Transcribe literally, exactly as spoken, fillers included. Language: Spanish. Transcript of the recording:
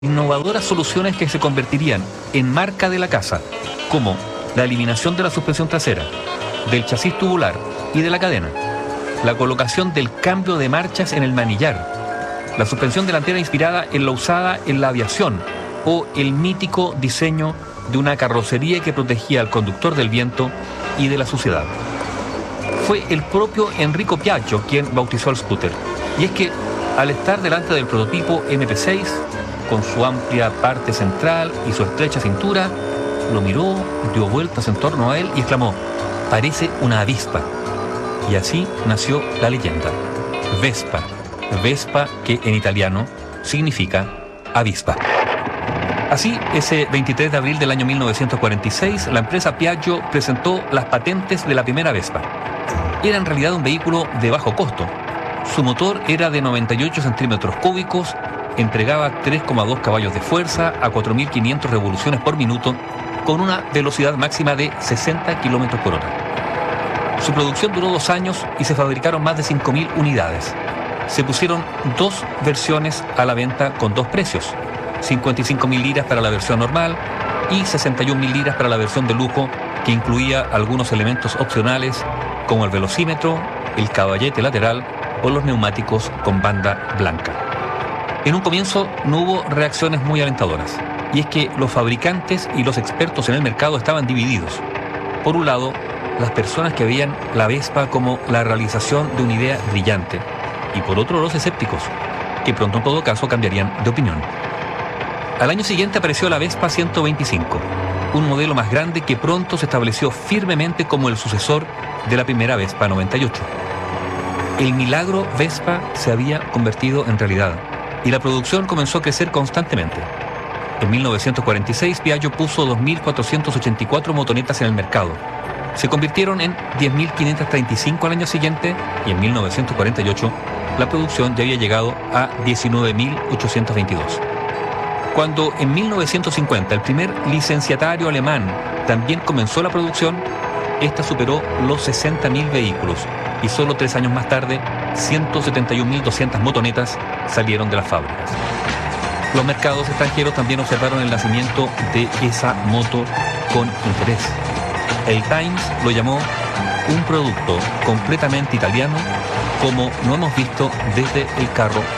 Innovadoras soluciones que se convertirían en marca de la casa, como la eliminación de la suspensión trasera, del chasis tubular y de la cadena, la colocación del cambio de marchas en el manillar, la suspensión delantera inspirada en la usada en la aviación o el mítico diseño de una carrocería que protegía al conductor del viento y de la suciedad. Fue el propio Enrico Piaggio quien bautizó al scooter, y es que al estar delante del prototipo eme pe seis, con su amplia parte central y su estrecha cintura, lo miró, dio vueltas en torno a él y exclamó: "Parece una avispa". Y así nació la leyenda. Vespa. Vespa, que en italiano significa avispa. Así, ese veintitrés de abril del año mil novecientos cuarenta y seis, la empresa Piaggio presentó las patentes de la primera Vespa. Era en realidad un vehículo de bajo costo. Su motor era de noventa y ocho centímetros cúbicos, entregaba tres coma dos caballos de fuerza a cuatro mil quinientas revoluciones por minuto, con una velocidad máxima de sesenta kilómetros por hora. Su producción duró dos años y se fabricaron más de cinco mil unidades. Se pusieron dos versiones a la venta con dos precios: cincuenta y cinco mil liras para la versión normal y sesenta y un mil liras para la versión de lujo, que incluía algunos elementos opcionales como el velocímetro, el caballete lateral o los neumáticos con banda blanca. En un comienzo no hubo reacciones muy alentadoras, y es que los fabricantes y los expertos en el mercado estaban divididos. Por un lado, las personas que veían la Vespa como la realización de una idea brillante, y por otro los escépticos, que pronto en todo caso cambiarían de opinión. Al año siguiente apareció la Vespa ciento veinticinco, un modelo más grande que pronto se estableció firmemente como el sucesor de la primera Vespa noventa y ocho. El milagro Vespa se había convertido en realidad, y la producción comenzó a crecer constantemente. En mil novecientos cuarenta y seis, Piaggio puso dos mil cuatrocientas ochenta y cuatro motonetas en el mercado. Se convirtieron en diez mil quinientas treinta y cinco al año siguiente, y en mil novecientos cuarenta y ocho la producción ya había llegado a diecinueve mil ochocientos veintidós. Cuando en mil novecientos cincuenta el primer licenciatario alemán también comenzó la producción, esta superó los sesenta mil vehículos, y solo tres años más tarde, ciento setenta y un mil doscientas motonetas salieron de las fábricas. Los mercados extranjeros también observaron el nacimiento de esa moto con interés. El Times lo llamó un producto completamente italiano, como no hemos visto desde el carro